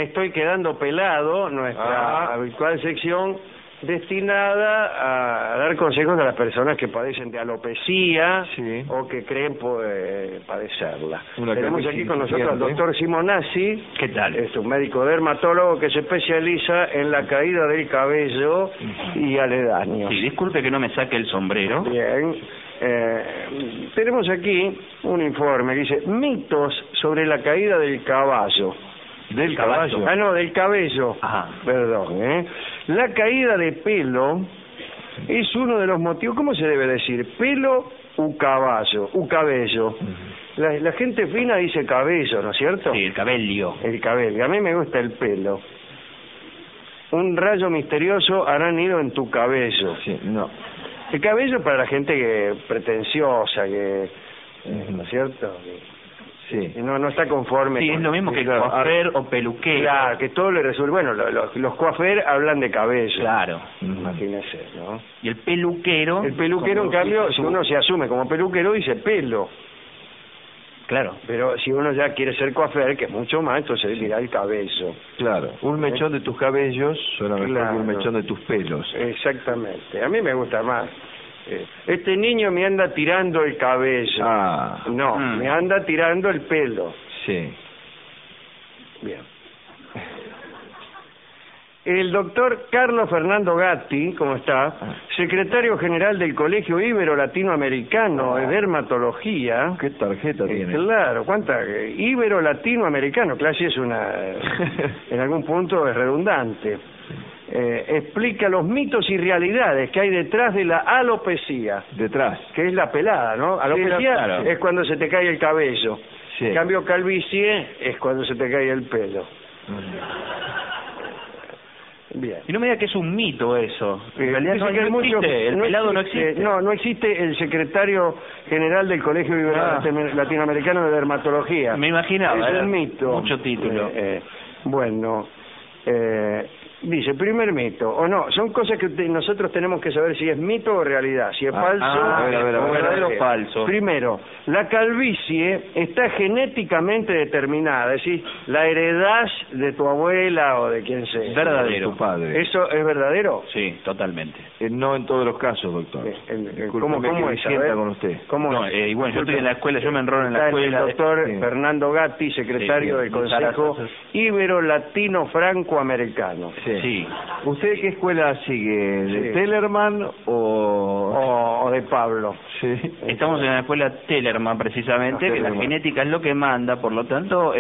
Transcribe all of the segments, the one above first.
Estoy quedando pelado, nuestra habitual sección destinada a dar consejos a las personas que padecen de alopecia o que creen padecerla. Tenemos aquí con nosotros al doctor Simonazzi. ¿Qué tal? Es un médico dermatólogo que se especializa en la caída del cabello y aledaños. Sí, disculpe que no me saque el sombrero. Bien. Tenemos aquí un informe que dice mitos sobre la caída del caballo. ¿Del caballo? Ah, no, del cabello. Ajá. Perdón, La caída de pelo es uno de los motivos. ¿Cómo se debe decir? Pelo u caballo, u cabello. La gente fina dice cabello, ¿no es cierto? Sí, el cabello. El cabello. A mí me gusta el pelo. Un rayo misterioso hará nido en tu cabello. Sí, no. El cabello para la gente que pretenciosa, que ¿no es cierto? Sí. No está conforme. Sí, es lo mismo que coafer o peluquero. Claro, que todo le resuelve. Bueno, los coafer hablan de cabello. Claro. Imagínese, ¿no? Y el peluquero... El peluquero, en cambio, si uno se asume como peluquero, dice pelo. Claro. Pero si uno ya quiere ser coafer, que es mucho más, entonces dirá el cabello. Claro, un mechón de tus cabellos suena mejor que un mechón de tus pelos. Exactamente. A mí me gusta más. Este niño me anda tirando el cabello. Ah. No, me anda tirando el pelo. Sí. Bien. El doctor Carlos Fernando Gatti, ¿cómo está? Secretario general del Colegio Ibero-Latinoamericano de Dermatología. ¿Qué tarjeta tiene? Claro, ¿cuánta? Ibero-Latinoamericano, clase es en algún punto es redundante. Explica los mitos y realidades que hay detrás de la alopecia. Detrás. Que es la pelada, ¿no? Alopecia claro. es cuando se te cae el cabello. Sí. En cambio, calvicie es cuando se te cae el pelo. Bien. Y no me diga que es un mito eso. En realidad Dice no que existe, el pelado no existe. No existe el secretario general del Colegio Latinoamericano de Dermatología. Me imaginaba. Es un mito. Mucho título. Bueno, dice, primer mito, o no, son cosas que nosotros tenemos que saber si es mito o realidad, si es falso a ver, o verdadero o falso. Primero, la calvicie está genéticamente determinada, es decir, la heredás de tu abuela o de quien sea. Verdadero. Tu padre. ¿Eso es verdadero? Sí, totalmente. No en todos los casos, doctor. ¿Cómo que es? sienta con usted. ¿Cómo No, es? y bueno, yo estoy en la escuela, yo me enrolo en la Está escuela. el doctor Sí. Fernando Gatti, secretario del Consejo Ibero-Latino-Francoamericano. Sí. ¿Usted qué escuela sigue? ¿De Tellerman o...? O de Pablo. Sí. Estamos en la escuela Tellerman, precisamente, que la Tellerman. genética es lo que manda, por lo tanto,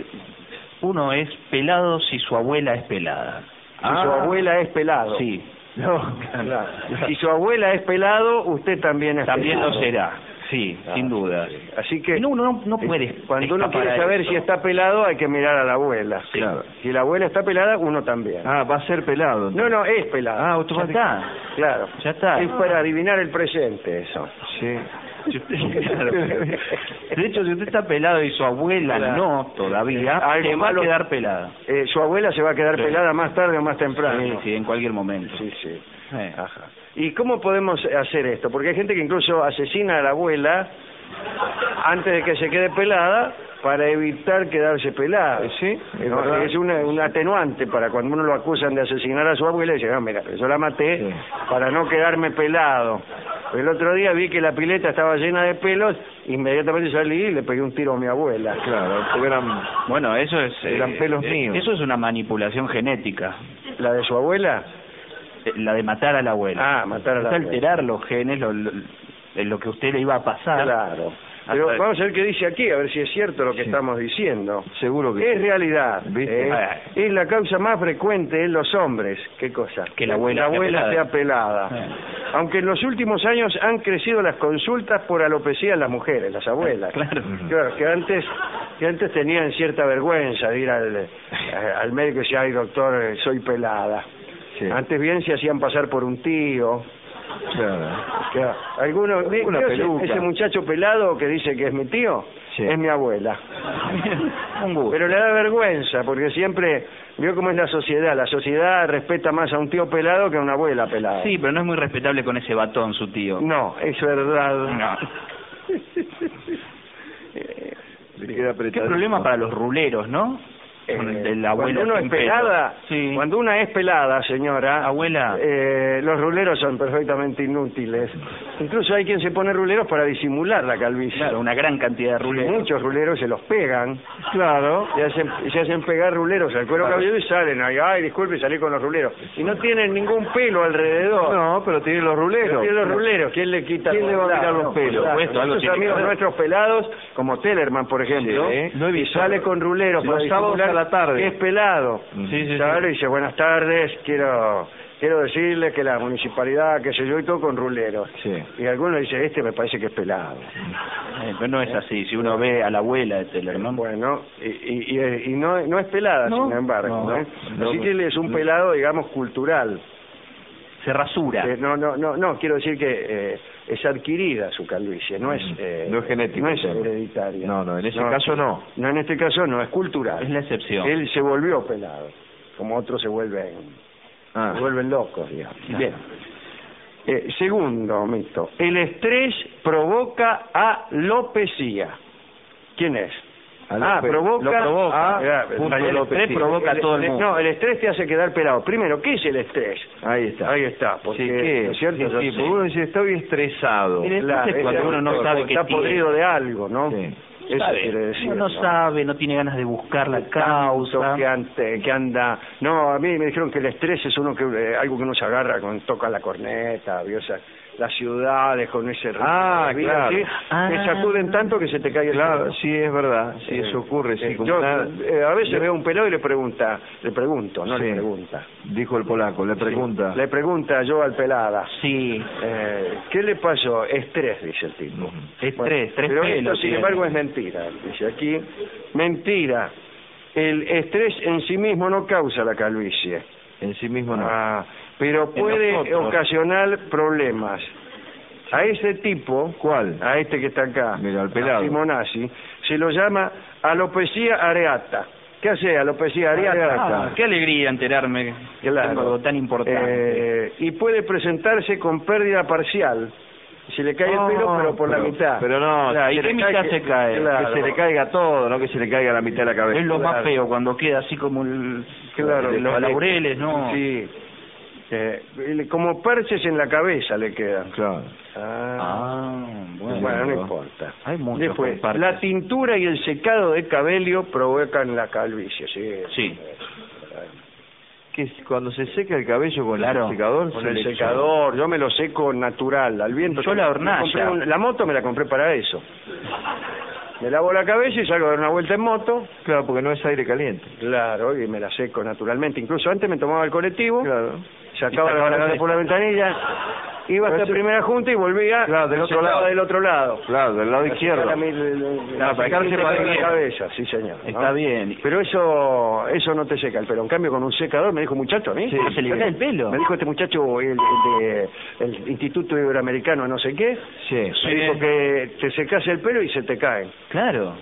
uno es pelado si su abuela es pelada. Si su abuela es pelado. Sí. No, Claro. Si su abuela es pelado, usted también es También pelado. lo será. Sí, sin duda. Así que No, uno no puede. cuando uno escapar quiere a saber eso. si está pelado, hay que mirar a la abuela. Sí. Claro. Si la abuela está pelada, uno también. va a ser pelado. No, es pelado. Ah, Ya automáticamente. está. Claro. Ya está. Es para adivinar el presente, eso. Sí. Claro. De hecho, si usted está pelado y su abuela Claro. no todavía, Algo se va a malo- quedar pelada. Su abuela se va a quedar Sí. pelada más tarde o más temprano. Sí, sí, en cualquier momento. Sí, sí. Ajá. ¿Y cómo podemos hacer esto? Porque hay gente que incluso asesina a la abuela antes de que se quede pelada para evitar quedarse pelada. Sí, es ¿No? verdad. Es un atenuante para cuando uno lo acusan de asesinar a su abuela y dice, no, mira, yo la maté Sí. para no quedarme pelado. El otro día vi que la pileta estaba llena de pelos, inmediatamente salí y le pegué un tiro a mi abuela. Claro, porque eran... Bueno, eso es... Eran pelos míos. Eso es una manipulación genética. ¿La de su abuela? La de matar a la abuela. Ah, matar a la Es abuela. alterar los genes, lo que a usted le iba a pasar. Claro. Pero Hasta- vamos a ver qué dice aquí, a ver si es cierto lo que Sí. estamos diciendo. Seguro que Es sí. realidad. ¿Viste? Es la causa más frecuente en los hombres. ¿Qué cosa? Que la abuela sea pelada. Aunque en los últimos años han crecido las consultas por alopecia en las mujeres, las abuelas. Claro. Claro, que antes tenían cierta vergüenza de ir al médico y decir, ay doctor, soy pelada. Sí. Antes bien se hacían pasar por un tío. Claro. Algunos, Una peluca. ese muchacho pelado que dice que es mi tío, Sí. es mi abuela. Un gusto. Pero le da vergüenza, porque siempre, vio cómo es la sociedad respeta más a un tío pelado que a una abuela pelada. Sí, pero no es muy respetable con ese batón su tío. No, es verdad. No. Le queda Qué apretadito. problema para los ruleros, ¿no? Con el de la abuela cuando uno es sin pelo. pelada, Sí. cuando una es pelada, señora, Abuela. los ruleros son perfectamente inútiles. Incluso hay quien se pone ruleros para disimular la calvicie. Claro, una gran cantidad de ruleros. Muchos ruleros se los pegan, Claro. se hacen pegar ruleros al cuero cabelludo y salen ahí, ay, disculpe, salí con los ruleros. Y no tienen ningún pelo alrededor. No, pero tiene los ruleros. Tiene los ruleros, ¿quién le quita? ¿Quién le va a mirar Claro, los pelos? claro. Por supuesto, algo Muchos tiene que amigos ver. nuestros pelados, como Tellerman, por ejemplo, Sí, no he visto, sale con ruleros los para sábados disimular a la tarde. que es pelado. Sí, sí, Sale y dice, buenas tardes, quiero decirles que la municipalidad, qué sé yo, y todo con ruleros. Sí. Y alguno dice, este me parece que es pelado. Pero no es así. Si uno ve a la abuela de Tellerman. Bueno, y no es pelada, No, sin embargo. no, ¿eh? no, Así que él es un pelado, digamos, cultural. Se rasura. No, quiero decir que es adquirida su calvicie, no es No es genética, no es ¿no? hereditaria. No, en ese caso no. No, en este caso no, es cultural. Es la excepción. Él se volvió pelado, como otros se vuelven locos, digamos. Bien. Segundo mito, el estrés provoca alopecia. ¿Quién es? Lo provoca. El estrés provoca a todo el mundo. No, el estrés te hace quedar pelado. Primero, ¿qué es el estrés? Ahí está. Ahí está, porque Sí, ¿qué? ¿no es cierto? Sí, Yo sé. porque uno dice, estoy estresado. El estrés es cuando uno no sabe qué está tiene. podrido de algo, ¿no? Sí. Eso Sabe. quiere decir. Uno no sabe, no tiene ganas de buscar la causa. Que anda. No, a mí me dijeron que el estrés es algo que uno se agarra cuando toca la corneta, ¿vio? O sea, las ciudades con ese ritmo de vida, claro. ¿sí? Te sacuden tanto que se te cae el Claro, pelo. sí, es verdad. Sí, eso ocurre. Sí, como Yo nada- a veces veo un pelado y le pregunto, no Sí. le pregunta. Dijo el polaco, le pregunta. Le pregunta yo al pelada. Sí. ¿Qué le pasó? Estrés, dice el tipo. Estrés, tres pero pelos esto, sin tiene. embargo, es mentira. Dice aquí, mentira. El estrés en sí mismo no causa la calvicie. En sí mismo no. Pero En puede nosotros. ocasionar problemas. A ese tipo, ¿Cuál? a este que está acá, Mira, al pelado. a Simonazzi, se lo llama alopecia areata. ¿Qué hace alopecia areata? Qué alegría enterarme que Claro. tengo algo tan importante. Y puede presentarse con pérdida parcial. Se le cae el pelo, pero por la mitad. Pero no, Claro, ¿y se qué le mitad se cae? Claro. Que se le caiga todo, no que se le caiga la mitad de la cabeza. Es lo más claro. feo cuando queda así como Claro, los laureles, ¿no? Sí. Como perches en la cabeza le quedan. Claro. Bueno, no importa. Hay muchos Después, compartes. la tintura y el secado de cabello provocan la calvicie. Sí. Que cuando se seca el cabello con Claro, el secador, Con se el le- secador, yo me lo seco natural, al viento. Yo la hornalla. Me compré la moto me la compré para eso. Me lavo la cabeza y salgo a dar una vuelta en moto. Claro, porque no es aire caliente. Claro, y me la seco naturalmente. Incluso antes me tomaba el colectivo, Claro. sacaba la cabeza por la ventanilla, iba hasta la primera junta y volvía Claro, del otro secaba lado. del otro lado. Claro, del lado izquierdo. Para secarse secarse para la bien. cabeza, sí señor. ¿no? Está bien. Pero eso no te seca el pelo. En cambio, con un secador, me dijo un muchacho a mí. Sí. ¿Se le cae el pelo? Me dijo este muchacho, el Instituto Iberoamericano, no sé qué. Sí. Me dijo que te secas el pelo y se te cae Claro.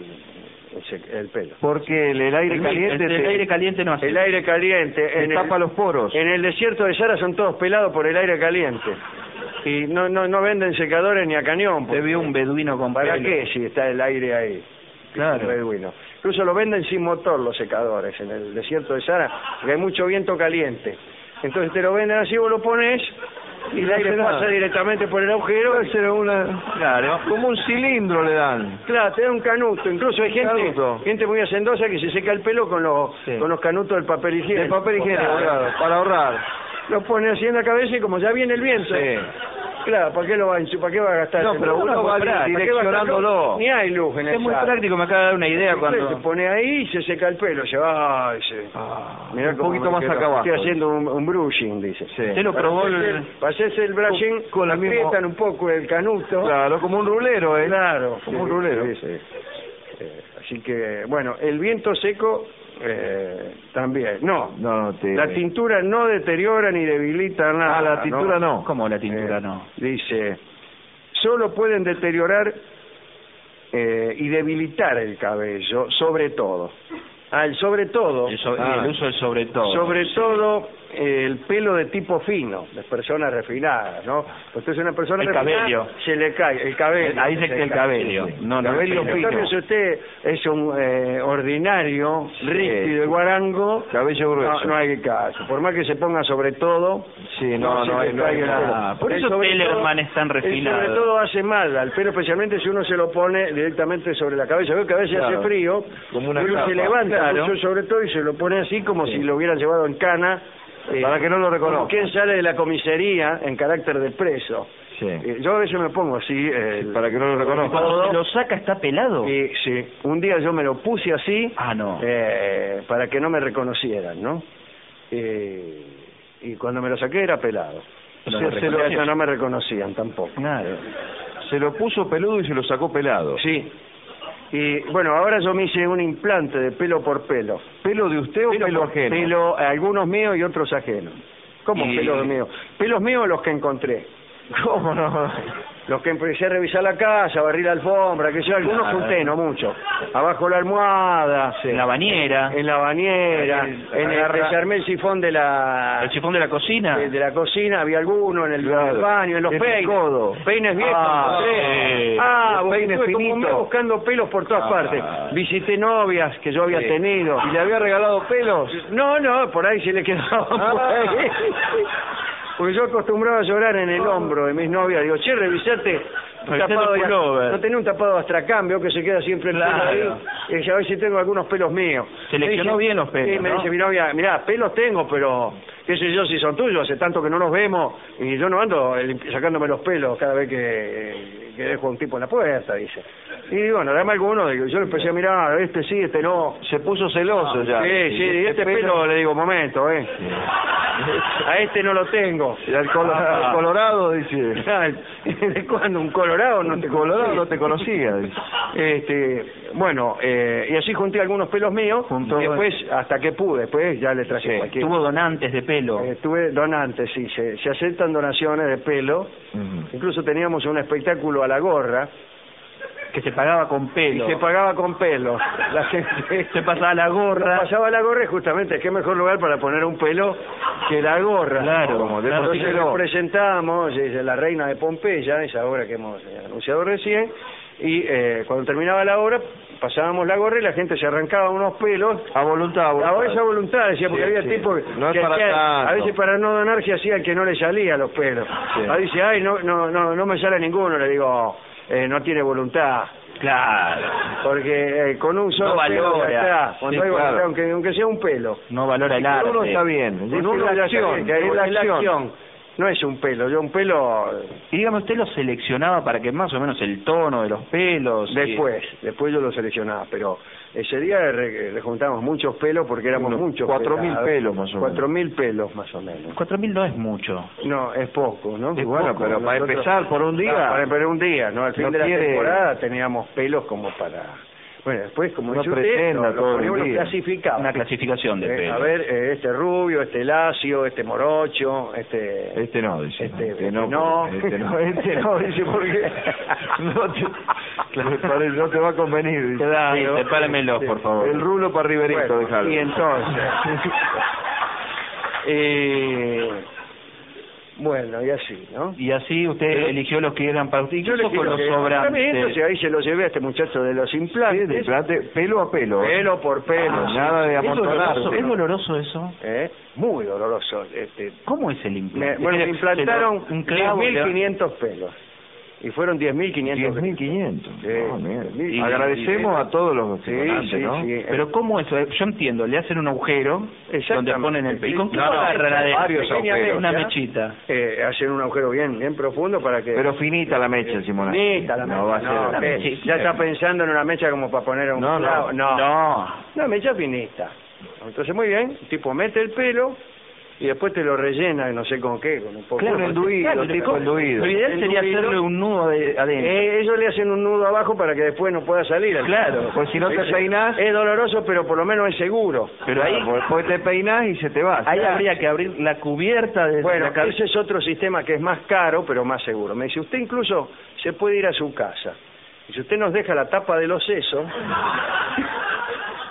el pelo. Porque el aire caliente el aire caliente no hace. El aire caliente te tapa los poros. En el desierto de Sahara son todos pelados por el aire caliente. Y no venden secadores ni a cañón. Te vio un beduino con ¿Para pelo. qué si está el aire ahí? Claro. Un beduino. Incluso lo venden sin motor los secadores en el desierto de Sahara, porque hay mucho viento caliente. Entonces te lo venden así, vos lo pones y el aire pasa directamente por el agujero. Claro. Como un cilindro le dan. Claro, te da un canuto. Incluso hay Canuto. gente muy hacendosa que se seca el pelo con los canutos del papel higiénico. De papel higiénico, claro, para ahorrar. Lo pone así en la cabeza y como ya viene el viento. Sí. Claro, ¿para qué va a gastar? No, ese pero luz? uno va ¿Para qué direccionándolo. gastar luz? Ni hay luz en Es el muy Sahara. práctico, me acaba de dar una idea Se cuando... pone ahí y se seca el pelo. Se va, dice. Mirá un cómo poquito me más quedo. acá abajo. Estoy haciendo un brushing, dice. Sí. Usted lo probó Para hacerse el brushing, Con la misma- aprietan un poco el canuto. Claro, como un rulero, ¿eh? Claro, Como un rulero. sí, sí. Así que, bueno, el viento seco también. No, la tintura no deteriora ni debilita nada. La tintura no. ¿Cómo la tintura no? Dice, solo pueden deteriorar y debilitar el cabello, sobre todo. El sobre todo. El uso del sobre todo. Sobre todo el pelo de tipo fino, de personas refinadas, ¿no? Usted es una persona El refinada, cabello. se le cae el cabello. Ahí dice que el cabello. No, no, Cabello el pelo. En cambio, si usted es un ordinario, rígido y guarango, Cabello grueso. no hay caso. Por más que se ponga sobre todo, Sí, no se hay le cae el nada. pelo. Por eso El sobre Tellerman todo- es tan el refinado. sobre todo hace mal al pelo, especialmente si uno se lo pone directamente sobre la cabeza. Veo que a veces Claro. hace frío, Como una y uno capa. se levanta Claro. mucho sobre todo y se lo pone así como Sí. si lo hubieran llevado en cana. Para que no lo como reconozca. quien sale de la comisaría en carácter de preso. Sí. Yo a veces me pongo así. Para que no lo reconozca. Cuando se lo saca está pelado. Y sí, un día yo me lo puse así Ah, no. para que no me reconocieran, ¿no? Y cuando me lo saqué era pelado. No, O sea, no reconocían. no me reconocían tampoco. Claro. Se lo puso peludo y se lo sacó pelado. Sí. Y bueno, ahora yo me hice un implante de pelo por pelo. ¿Pelo de usted o pelo por ajeno? pelo, algunos míos y otros ajenos. ¿Cómo Y- pelos míos? Pelos míos los que encontré. ¿Cómo no? Los que empecé a revisar la casa, barrir la alfombra, que yo algunos Claro. junté, no mucho. Abajo la almohada, En la bañera. en la bañera, desarmé el sifón de la El sifón de la cocina. de la cocina, había alguno en el Claro. baño, en los El peines. codo. Peines viejos. Ah, encontré. sí. Vos Peines estuve como un mes finitos. buscando pelos por todas Ah. partes. Visité novias que yo había Sí. tenido. ¿Y le había regalado pelos? No, por ahí se le quedaban por Ah. ahí. Porque yo acostumbraba a llorar en el hombro de mis novias. Digo, che, revisate un Revisate tapado el pullover. no tenía un tapado de astracambio que se queda siempre el Claro. pelo ahí. Y dice, a ver si tengo algunos pelos míos. Seleccionó Me dice- bien los pelos, Sí, me ¿no? dice mi novia, mirá, pelos tengo, pero qué sé yo si son tuyos, hace tanto que no nos vemos y yo no ando sacándome los pelos cada vez que dejo a un tipo en la puerta, dice. Y bueno, dame alguno, digo, yo le empecé a mirar, este sí, este no. Se puso celoso ya. Sí, y este pelo le digo, momento, a este no lo tengo. Y al Colorado dice. ¿De cuándo? ¿Un colorado? No te Colorado no te conocía. Dice. Bueno, y así junté algunos pelos míos, Juntó- y después, hasta que pude, después ya le traje Sí. cualquier. Tuvo donantes de pelo. Tuve donantes, sí, se aceptan donaciones de pelo. Ujú. Incluso teníamos un espectáculo a la gorra, Que se pagaba con pelo. y se pagaba con pelo. La gente Se pasaba la gorra. pasaba la gorra y justamente qué mejor lugar para poner un pelo que la gorra. Claro, Como de claro, por Entonces sí nos pelo. presentamos, es la reina de Pompeya, esa obra que hemos anunciado recién, y cuando terminaba la obra pasábamos la gorra y la gente se arrancaba unos pelos A voluntad, a voluntad. a esa voluntad, decía, porque Sí, había sí. tipos que, No es que para hacían- a tanto. veces para no donar se hacía el que no le salía los pelos. Sí. Ahí dice, ay, no me sale ninguno, le digo, no tiene voluntad. Claro. Porque con un solo No pelo valora. ya está. Cuando Sí, hay voluntad, claro. aunque sea un pelo. No valora el arte. Con uno está bien. Con Es uno la ya acción. sabe que hay- Es la es la acción. acción. No es un pelo, yo un pelo Y dígame, ¿usted lo seleccionaba para que más o menos el tono de los pelos? después yo lo seleccionaba, pero ese día le juntamos muchos pelos porque éramos Unos muchos. 4.000 pelados. pelos más o menos. 4.000 pelos más o menos. 4.000 no es mucho. No, es poco, ¿no? Y bueno, Poco. pero para Nosotros- empezar por un día. Para empezar un día, ¿no? Al fin No de la quiere- temporada teníamos pelos como para... Bueno, después, como No dice usted, pretenda lo todo el poníamos, lo día. clasificamos. Una clasificación de pelo. A ver, este rubio, este lacio, este morocho, Este no, dice. Este no. no. Este no, dice porque no te va a convenir. Dice. Sí, sepáramelo, por favor. El rulo para Riverito, Bueno, dejalo. y entonces... bueno, y así, ¿no? Y así usted eligió los que eran para usted. Yo Incluso con los sobrantes. entonces ahí se lo llevé a este muchacho de los Sí, implantes, de plate, pelo a pelo. pelo por pelo. Ah, nada de ¿Es doloroso, amontonarse. ¿Es doloroso eso? Muy doloroso. ¿Cómo es el implante? Bueno, me implantaron un clavo. 10.500 pelos. Y fueron 10.500. 10.500. Sí. No, mira. 10.500. Agradecemos a todos los Sí, donantes, sí, ¿no? sí. Pero ¿cómo eso? Yo entiendo, le hacen un agujero donde ponen el pelo. ¿Y con qué No, lo agarran adentro? varios Pequeña agujeros. Una mechita. Hacen un agujero bien profundo para que... Pero finita la mecha, Simona. Finita la No va a mecha, ser no, una mecha. ya está pensando en una mecha como para poner un No, no. clavo. No. Una mecha finita. Entonces, muy bien, el tipo mete el pelo y después te lo rellena, no sé con qué, con un poco... Claro, Un enduido, claro, tipo ¿cómo? enduido. Lo ideal sería Enduido. hacerle un nudo adentro. Ellos le hacen un nudo abajo para que después no pueda salir. Claro, pues si no te Es- peinás- Es doloroso, pero por lo menos es seguro. Pero ahí, Después te peinás y se te va. ahí habría que abrir la cubierta de Bueno, la cabeza. ese es otro sistema que es más caro, pero más seguro. Me dice, usted incluso se puede ir a su casa. Y si usted nos deja la tapa de los sesos,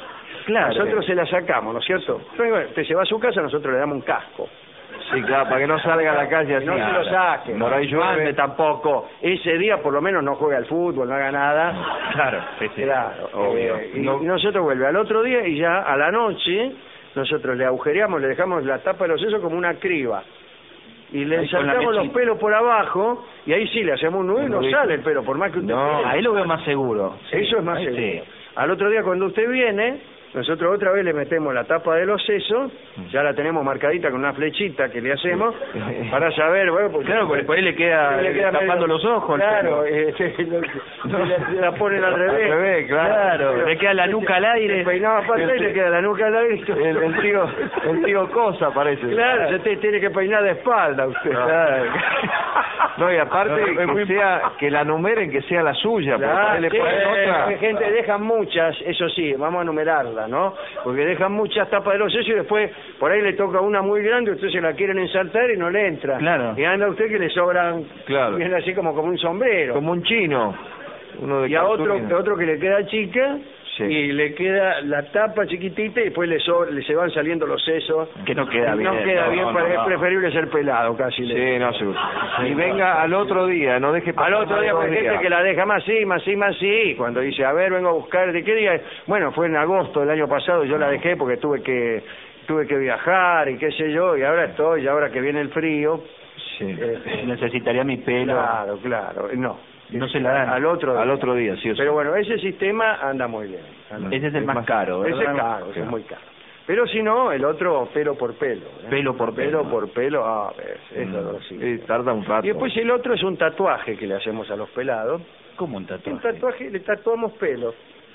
Claro. Nosotros se la sacamos, ¿no es cierto? Usted se va a su casa, nosotros le damos un casco. Sí, claro, para que no salga a la calle así. No se lo saque, Por ahí no ande llueve. tampoco. Ese día por lo menos no juegue al fútbol, no haga nada. Claro, sí. Claro, obvio. y nosotros vuelve al otro día y ya a la noche nosotros le agujereamos, le dejamos la tapa de los sesos como una criba. Y le Ahí con la ensartamos los mechita. pelos por abajo y ahí sí le hacemos un nudo y no sale el pelo, por más que usted No, quiera. Ahí lo veo más seguro. Eso es más Ahí seguro. sí. Al otro día cuando usted viene, nosotros otra vez le metemos la tapa de los sesos, ya la tenemos marcadita con una flechita que le hacemos para saber, bueno, porque Claro, porque por ahí le queda tapando los ojos. Claro, se la ponen al revés. Al revés, claro. Le queda la nuca al aire. Se peinaba para atrás y le queda la nuca al aire. El tío Cosa parece. Claro, usted tiene que peinar de espalda usted. Claro. No, y aparte que la numeren, que sea la suya, porque por ahí le sí, ponen otra. gente deja muchas, eso sí, vamos a numerarla, ¿no? Porque dejan muchas tapas de los sesos y después por ahí le toca una muy grande, ustedes se la quieren ensartar y no le entra. Claro. Y anda usted que le sobran, Claro. viene así como un sombrero. Como un chino. Uno de Y a cartulina. otro que le queda chica, Sí. y le queda la tapa chiquitita y después se van saliendo los sesos. Que no queda bien. No queda bien, es preferible ser pelado casi. Sí, no, seguro. Y venga al otro día, no deje pasar Al otro día, más porque de hay 2 gente que días. la deja más sí, cuando dice, a ver, vengo a buscar, ¿de qué día? Bueno, fue en agosto del año pasado, yo la dejé porque tuve que viajar y qué sé yo, y ahora ahora que viene el frío. Sí. Necesitaría mi pelo. Claro, no. No se la dan. Al otro día, sí o sí. Pero bueno, ese sistema anda muy bien. Ese es el más caro, Ese ¿verdad? es caro, ese es muy caro. Pero si no, el otro pelo por pelo. Pelo por pelo. Por pelo, es dolorosísimo. Sí, tarda un rato. Y después el otro es un tatuaje que le hacemos a los pelados. ¿Cómo un tatuaje? Un tatuaje, le tatuamos pelos.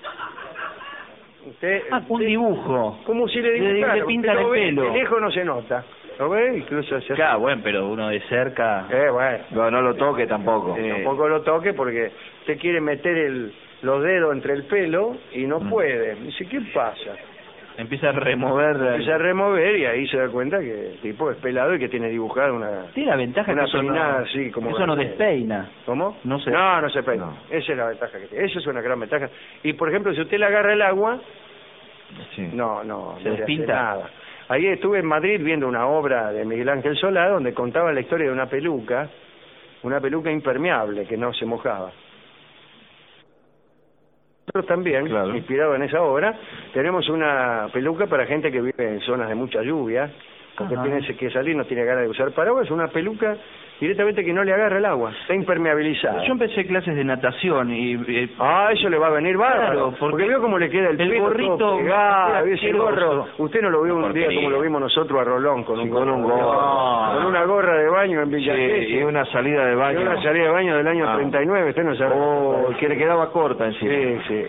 Un dibujo. Como si le Le dibujara. pintan Usted el lo ve, pelo. de lejos no se nota. ¿Lo ve? Incluso se hace. Claro, bueno, pero uno de cerca. Bueno. No lo toque tampoco. Tampoco lo toque porque usted quiere meter los dedos entre el pelo y no puede. Dice, ¿qué pasa? Empieza a remover. Empieza a remover y ahí se da cuenta que el tipo es pelado y que tiene dibujada una... Tiene la ventaja una que eso peinada no, así como... eso no despeina. ¿Cómo? No se- No se peina. No. Esa es la ventaja que tiene. Esa es una gran ventaja. Y por ejemplo, si usted le agarra el agua, Sí. no Se le hace despinta. nada. Ahí estuve en Madrid viendo una obra de Miguel Ángel Solá donde contaba la historia de una peluca impermeable que no se mojaba. Nosotros también, Claro. inspirado en esa obra, tenemos una peluca para gente que vive en zonas de mucha lluvia, porque Ajá. tiene que salir, no tiene ganas de usar paraguas, una peluca directamente que no le agarra el agua, está impermeabilizada. Yo empecé clases de natación y Eso le va a venir bárbaro, Claro, porque veo cómo le queda el pelo gorrito todo pegado, queda ese gorro. asqueroso. Usted no lo vio un día Porquería. como lo vimos nosotros a Rolón, con un gorro. No. Con una gorra de baño en Villa Sí, Gesell. y una salida de baño. Y una salida de baño del año 39, usted no sabe. Que le quedaba corta encima. Sí.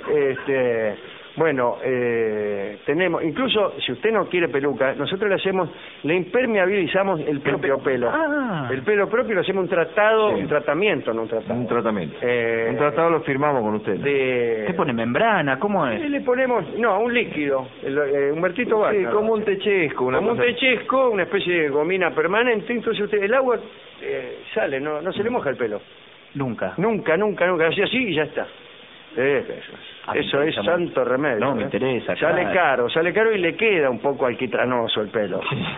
Bueno, tenemos, incluso si usted no quiere peluca, nosotros le impermeabilizamos el propio pelo. Ah. El pelo propio, le hacemos un tratado, Sí. un tratamiento, no un tratado. Un tratamiento. Eh, Un tratado lo firmamos con usted. ¿Qué pone? ¿Membrana? ¿Cómo Y es? le ponemos, un líquido, Humbertito Sí, Vaca. como un techesco. Una Como un cosa- techesco, una especie de gomina permanente, entonces el agua sale, no se le moja el pelo. Nunca. Nunca, así y ya está. Ah, me Eso es interesa santo mucho. remedio. No, me interesa, Sale caro y le queda un poco alquitranoso el pelo.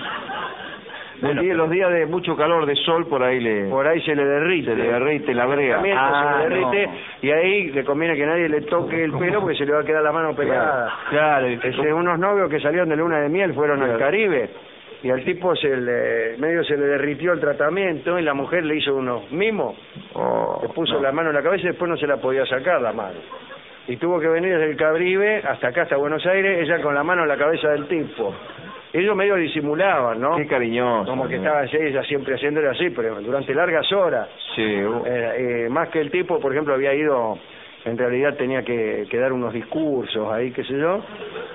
Bueno, los días de mucho calor, de sol, por ahí Por ahí se le derrite. se le derrite la brea. Se le derrite no. y ahí le conviene que nadie le toque el pelo porque se le va a quedar la mano pegada. Claro. Unos novios que salieron de luna de miel fueron al Claro. Caribe y al tipo medio se le derritió el tratamiento y la mujer le hizo unos mimos. Le puso la mano en la cabeza y después no se la podía sacar la mano. Y tuvo que venir desde el Caribe hasta acá, hasta Buenos Aires, ella con la mano en la cabeza del tipo. Ellos medio disimulaban, ¿no? Qué cariñoso. Como que estaba ella siempre haciéndole así, pero durante largas horas. Sí. Más que el tipo, por ejemplo, había ido, en realidad tenía que dar unos discursos ahí, qué sé yo,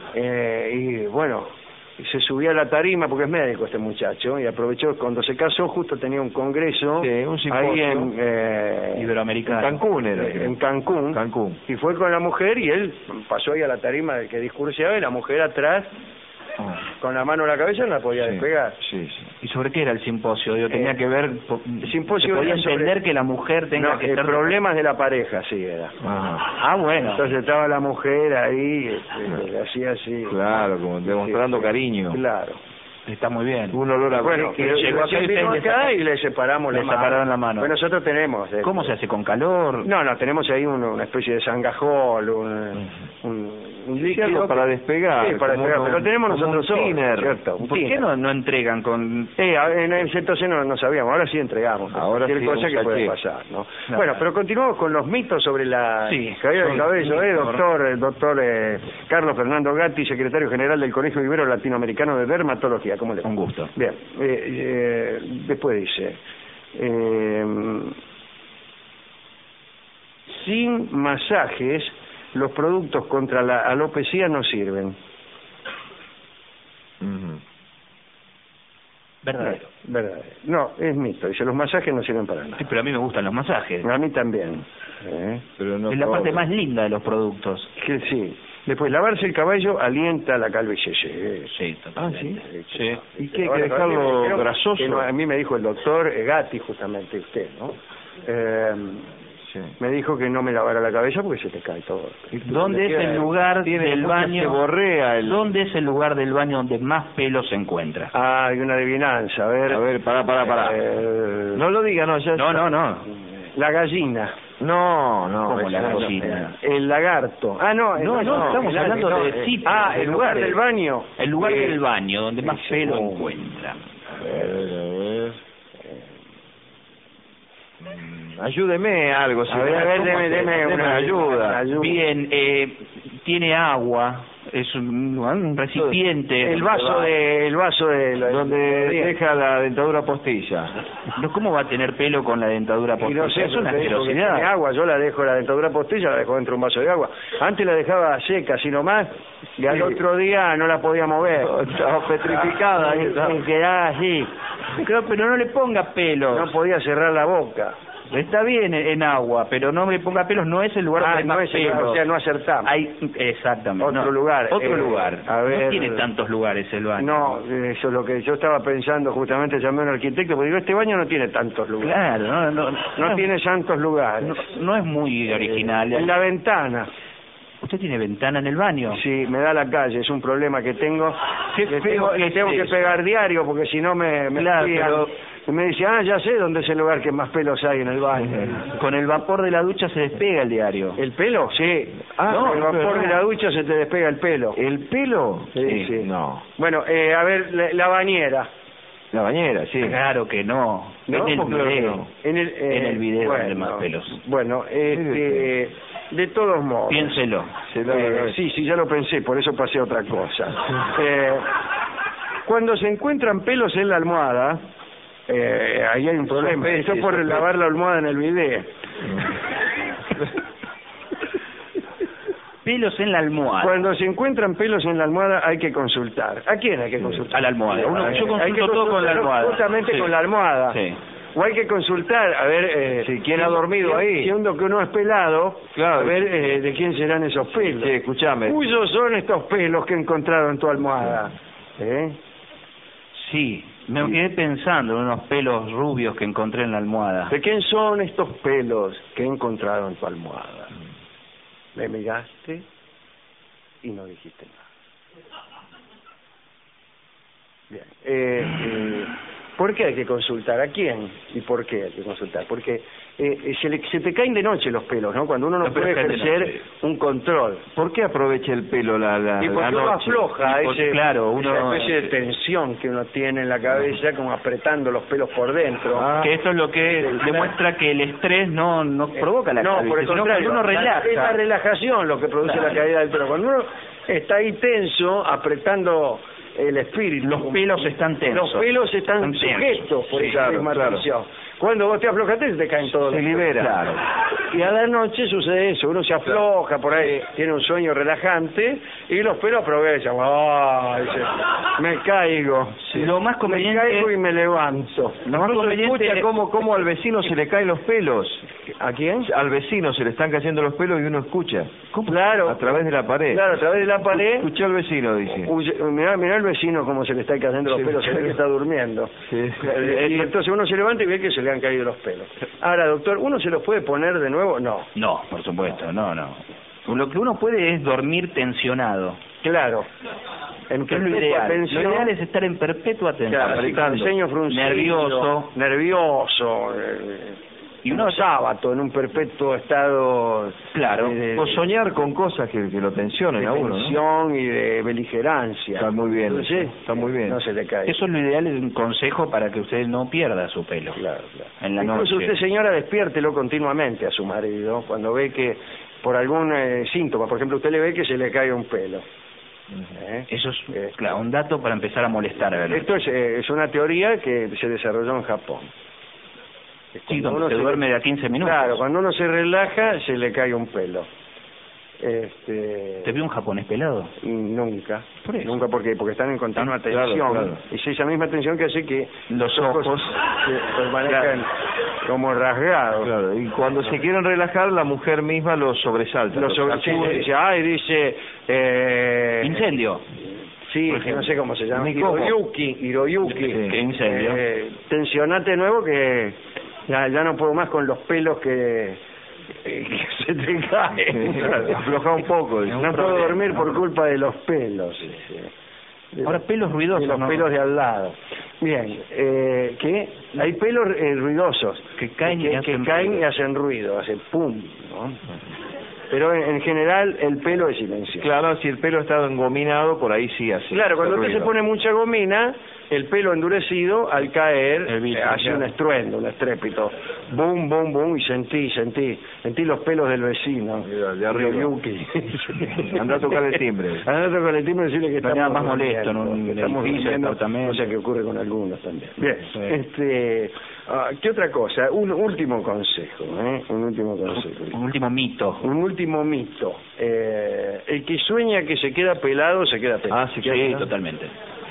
y bueno, se subía a la tarima, porque es médico este muchacho, y aprovechó, cuando se casó, justo tenía un congreso Sí, un simposio. ahí en Iberoamericano. Cancún era. en Cancún, Cancún. y fue con la mujer, y él pasó ahí a la tarima del que discurseaba, y la mujer atrás, Con la mano en la cabeza no la podía despegar. Sí, sí. ¿Y sobre qué era el simposio? Digo, tenía que ver... El simposio podía era sobre- entender que la mujer tenga No, que estar... problemas de la pareja, sí era. Ah, bueno. Entonces estaba la mujer ahí, le hacía así. Claro, como demostrando cariño. Claro. Está muy bien. Un olor a... Bueno, que llegó acá y vino ustedes acá y le separamos le la mano. separaron la mano. Bueno, nosotros tenemos... ¿Cómo se hace? ¿Con calor? No, tenemos ahí una especie de sangajol, un líquido Algo para despegar. Sí, para como despegar, un- pero lo tenemos como nosotros un solos, thinner. ¿cierto? Un ¿Por qué thinner. no entregan con...? Entonces no sabíamos, ahora sí entregamos. Ahora cualquier sí, cosa un que puede sachet. pasar, ¿no? No. Bueno, pero continuamos con los mitos sobre la Sí, caída del son cabello, mitos, el doctor Carlos Fernando Gatti, secretario general del Colegio Ibero Latinoamericano de Dermatología. ¿Cómo le va? Un gusto. Bien, después dice, sin masajes, los productos contra la alopecia no sirven. Verdadero. Verdadero. No, es mito. Dice, los masajes no sirven para nada. Sí, pero a mí me gustan los masajes. A mí también. Pero no Es la todo. parte más linda de los productos. Que sí. Después, lavarse el cabello alienta la calvicie. Sí, totalmente. Sí. ¿Y qué hay Bueno, que dejarlo dijeron grasoso? que no, a mí me dijo el doctor Gatti, justamente usted, ¿no? Sí. Me dijo que no me lavara la cabeza porque se te cae todo. ¿Dónde es el lugar del baño? Se borrea el... ¿Dónde es el lugar del baño donde más pelo se encuentra? Ah, hay una adivinanza. A ver, pará. No lo diga, no, ya está. No. La gallina. No, ¿Cómo la no, gallina? El lagarto. Ah, no. No, estamos hablando de sitios, Ah, de el lugar lugares. del baño. El lugar del baño donde más sí, pelo sí. encuentra. A ver. Ayúdeme algo. A ver, deme una ayuda. Bien, tiene agua, es un recipiente. El vaso de Donde deja la dentadura postilla. No, ¿cómo va a tener pelo con la dentadura Y no postilla? sé, Es una porque tiene asquerosidad. agua, yo la dejo la dentadura postilla, la dejo dentro de un vaso de agua. Antes la dejaba seca, así nomás, y al otro día no la podía mover. Estaba petrificada. Y quedaba así. Claro, pero no le ponga pelos. No podía cerrar la boca. Está bien en agua, pero no me ponga pelos, no es el lugar donde no más es el lugar, pelos. o sea, no acertamos. Exactamente. Otro no, lugar, Otro lugar. a ver. No tiene tantos lugares el baño. No, eso es lo que yo estaba pensando, justamente llamé a un arquitecto, porque digo, este baño no tiene tantos lugares. Claro, No tiene tantos lugares. no es muy original. En la ventana. ¿Usted tiene ventana en el baño? Sí, me da la calle, es un problema que tengo. Qué Le feo tengo, le es tengo que eso. pegar diario porque si no me Claro, espían. pero- Y me dice, ya sé dónde es el lugar que más pelos hay en el baño. Con el vapor de la ducha se despega el diario. ¿El pelo? Sí. No, con el vapor pero- de la ducha se te despega el pelo. ¿El pelo? Sí. No. Bueno, a ver, la bañera. La bañera, sí. Claro que no. No, en el porque claro que video. no. En el video bueno, donde más pelos. Bueno, de todos modos. Piénselo. Sí, ya lo pensé, por eso pasé a otra cosa. Cuando se encuentran pelos en la almohada, ahí hay un problema. Esto por lavar la almohada en el bidet. Pelos en la almohada. Cuando se encuentran pelos en la almohada hay que consultar. ¿A quién hay que consultar? A la almohada. Yo Hay que consulto todo con la consultar almohada. Justamente Sí. con la almohada. Sí. O hay que consultar, a ver, ¿quién ha dormido ahí? Siendo que uno es pelado, Claro. a ver de quién serán esos pelos. Sí, escúchame. ¿Cuyos son estos pelos que he encontrado en tu almohada? Sí, me quedé pensando en unos pelos rubios que encontré en la almohada. ¿De quién son estos pelos que he encontrado en tu almohada? Me miraste y no dijiste nada. Bien. ¿Por qué hay que consultar? ¿A quién? ¿Y por qué hay que consultar? Porque se te caen de noche los pelos, ¿no? Cuando uno no pero puede caen de ejercer noche. un control. ¿Por qué aprovecha el pelo la Y porque la uno noche? afloja Y porque, esa claro, uno- especie de tensión que uno tiene en la cabeza, como apretando los pelos por dentro. Que esto es lo que demuestra que el estrés no provoca la No, calvicie, por el sino contrario, cuando uno es la relaja. relajación lo que produce Claro. la caída del pelo. Cuando uno está ahí tenso, apretando el espíritu. Los pelos están tensos. Los pelos están Están tensos. sujetos por Sí, esa claro, misma claro. tensión. Cuando vos te aflojaste, te caen todos. Se libera. Claro. Y a la noche sucede eso, uno se afloja, por ahí tiene un sueño relajante, y los pelos aprovechan. Dice, me caigo. Sí. Lo más conveniente... Me caigo y me levanto. Lo más conveniente... Escucha cómo al vecino se le caen los pelos. ¿A quién? Al vecino se le están cayendo los pelos y uno escucha. ¿Cómo? Claro. A través de la pared. Claro, a través de la pared. Escuchó al vecino, dice. Mirá el vecino cómo se le está cayendo los pelos, se ve que está durmiendo. Sí. Y entonces uno se levanta y ve que se le han caído los pelos. Ahora, doctor, ¿uno se los puede poner de nuevo? No. No, por supuesto, no. Lo que uno puede es dormir tensionado. Claro. En que es lo ideal. Lo ideal es estar en perpetua tensión. Claro, el ceño fruncido, nervioso. Y uno sábado en un perpetuo estado, claro, o soñar con cosas que lo tensionen a uno, tensión, ¿no? Y de beligerancia. Está muy bien. Entonces, está muy bien. No se le cae. Eso es lo ideal, es un consejo para que usted no pierda su pelo. Claro. En la Incluso noche. usted, señora, despiértelo continuamente a su marido cuando ve que por algún síntoma, por ejemplo, usted le ve que se le cae un pelo. Eso es claro, un dato para empezar a molestar. ¿Verdad? Esto es una teoría que se desarrolló en Japón. Sí, donde se duerme de a 15 minutos. Claro, cuando uno se relaja, se le cae un pelo. ¿Te vio un japonés pelado? Nunca. ¿Por eso? Nunca, porque están en continua tensión. Claro. Es esa misma tensión que hace que los ojos permanezcan como rasgados. Claro. Y cuando se quieren relajar, la mujer misma los sobresalta. Los sobresalta. Dice, incendio. Sí, que no sé cómo se llama. Hiroyuki. ¿Qué incendio? Tensionate de nuevo que ya no puedo más con los pelos que se te caen. Afloja un poco. No puedo dormir por culpa de los pelos. Ahora, pelos ruidosos. De los pelos de al lado. Bien, ¿qué? Hay pelos ruidosos que caen y hacen ruido, hacen pum, ¿no? Pero en general el pelo es silencioso. Claro, si el pelo está engominado, por ahí sí hace. Claro, cuando usted se pone mucha gomina, el pelo endurecido al caer hace un estruendo, un estrépito. Boom, boom, boom, y sentí los pelos del vecino. De arriba. Anda a tocar el timbre. Anda a tocar el timbre y decirle que estamos nada más molesto en un edificio, departamento. O sea, que ocurre con algunos también. Bien, ¿qué otra cosa? Un último consejo, Un último mito. El que sueña que se queda pelado, se queda pelado. Sí, totalmente.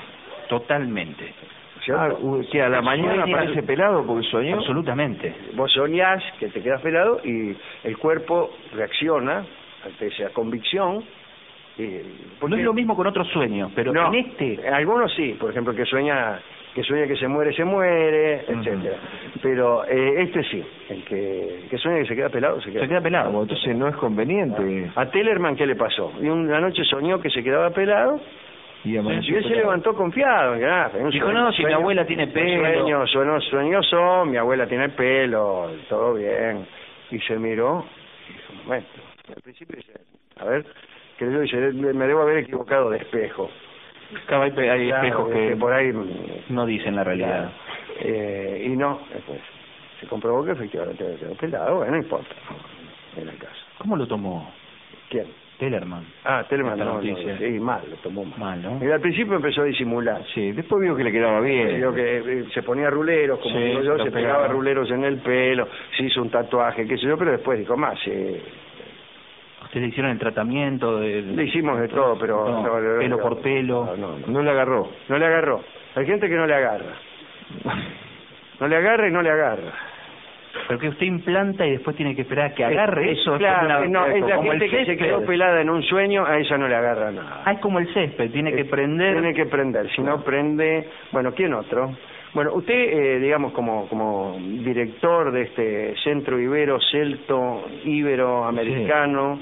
Que a la mañana aparece pelado porque soñó. Absolutamente. Vos soñás que te quedas pelado y el cuerpo reacciona ante esa convicción. No es lo mismo con otros sueños, pero no, en algunos sí, por ejemplo, que sueña que se muere, etcétera. Pero este sí, el que sueña que se queda pelado, se queda pelado. Bueno, entonces no es conveniente. A Tellerman, ¿qué le pasó? Y una noche soñó que se quedaba pelado. Y él se levantó confiado. Dijo, no, si mi abuela tiene pelo. Sueñoso, mi abuela tiene pelo, todo bien. Y se miró y dijo, un momento. Al principio dice, a ver, me debo haber equivocado de espejo. Hay espejos que por ahí no dicen la realidad. Y no, después se comprobó que efectivamente había quedado pelado. Bueno, no importa, en la casa. ¿Cómo lo tomó? ¿Quién? Tellerman. Tellerman sí, mal, lo tomó mal. ¿No? Y al principio empezó a disimular. Sí, después vio que le quedaba bien. Vio que se ponía ruleros, como digo yo, se pegaba ruleros en el pelo, se hizo un tatuaje, qué sé yo, pero después dijo más. ¿Ustedes le hicieron el tratamiento? Le hicimos de todo, pero... pelo por pelo. No le agarró. No le agarró. Hay gente que no le agarra. No le agarra y no le agarra. Pero que usted implanta y después tiene que esperar a que agarre eso. Claro, es la como gente que se quedó pelada en un sueño, a ella no le agarra nada. Es como el césped, tiene que prender. Tiene que prender, si no prende... Bueno, ¿quién otro? Bueno, usted, digamos, como director de este centro celto iberoamericano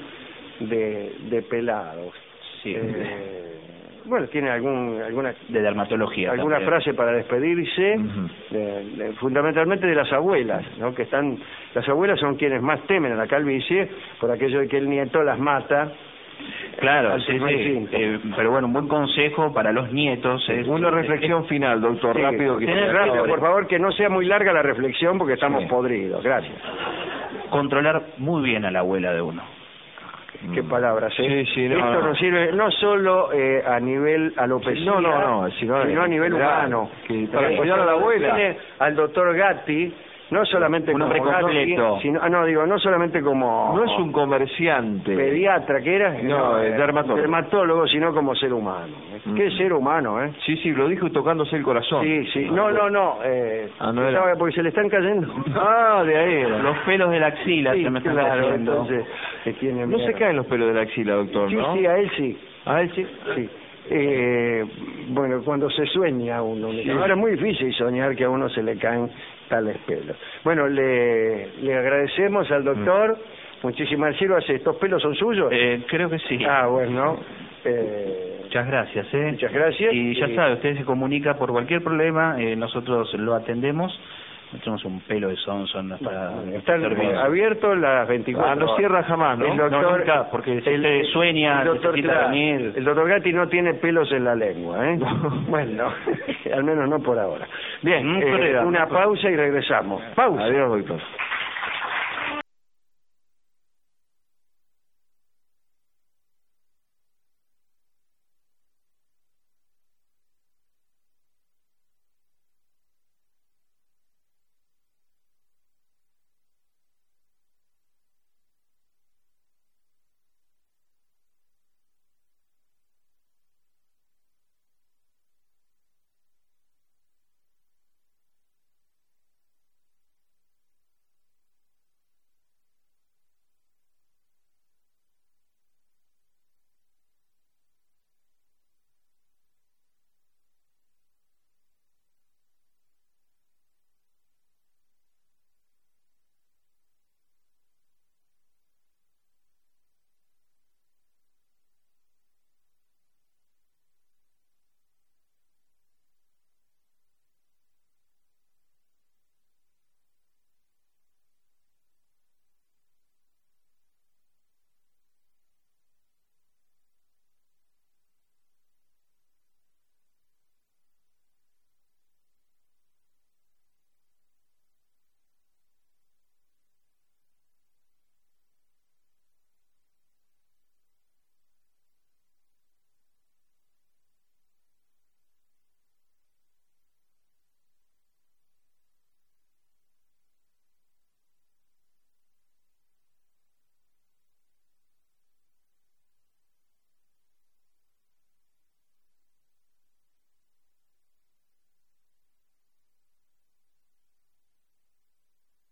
de pelados. Sí. Bueno, ¿tiene alguna de dermatología? ¿Alguna frase para despedirse? Fundamentalmente de las abuelas, ¿no? Las abuelas son quienes más temen a la calvicie por aquello de que el nieto las mata. Claro, sí. Pero bueno, un buen consejo para los nietos es... Una reflexión final, doctor, rápido. Rápido, por favor, que no sea muy larga la reflexión porque estamos podridos. Gracias. Controlar muy bien a la abuela de uno. Qué palabras, Sí, Esto nos sirve no solo a nivel alopecia, sino a nivel humano. Para cuidar a la abuela. Al doctor Gatti, no solamente un hombre como completo, sino, no solamente como No es un comerciante. pediatra que era, No, dermatólogo, sino como ser humano. ¿Qué ser humano, eh? Sí, lo dijo tocándose el corazón. Sí. No. no era. Porque se le están cayendo. De ahí era. los pelos de la axila Sí, se me están claro, cayendo. entonces, que tiene No se miedo. caen los pelos de la axila, doctor, Sí, ¿no? sí, a él sí. ¿A él sí? Sí. Bueno, cuando se sueña uno. Ahora es muy difícil soñar que a uno se le caen tales pelos. Bueno, le agradecemos al doctor. Muchísimas gracias. ¿Estos pelos son suyos? Creo que sí. Bueno. Muchas gracias. Muchas gracias. Y ya sabe, usted se comunica por cualquier problema, nosotros lo atendemos. No tenemos un pelo de Sonson para Están abiertos las 24 no cierra jamás, ¿no? El doctor, no, nunca, porque si usted sueña, el doctor, necesita venir. El doctor Gatti no tiene pelos en la lengua, ¿eh? Bueno, al menos no por ahora. Bien, una pausa y regresamos. Pausa. Adiós, doctor.